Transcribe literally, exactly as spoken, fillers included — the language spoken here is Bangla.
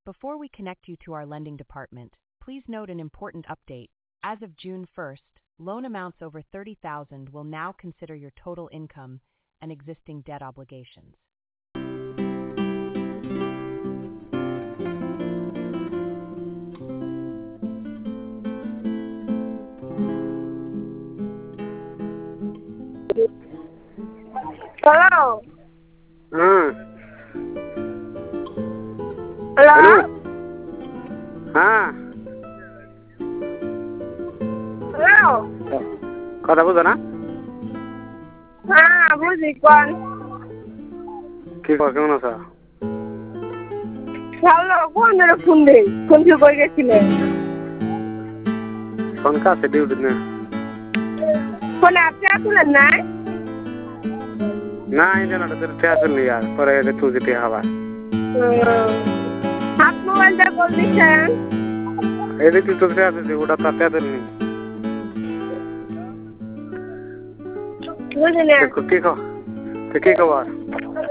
Before we connect you to our lending department, please note an important update. As of June first, loan amounts over thirty thousand will now consider your total income and existing debt obligations. Hello. हाँ Hello. हेलो हाँ Hello. কথা বুঝো না হ্যাঁ বুঝি কোন কি কর কেমন আছো হ্যালো কোন ধরে ফোন দে কোন কি কই গেছিলে ফোন কাছে ডিউটি না ফোন আপনি আসলেন না না এই জন্য তোর ঠেয়া শুনলি আর পরে এসে তুই যেতে হবা হাত মোবাইলটা কল দিচ্ছেন এই যে তুই তোর ঠেয়া শুনলি ওটা তার ঠেয়া শুনলি বুঝলেন কি খবর কি খবর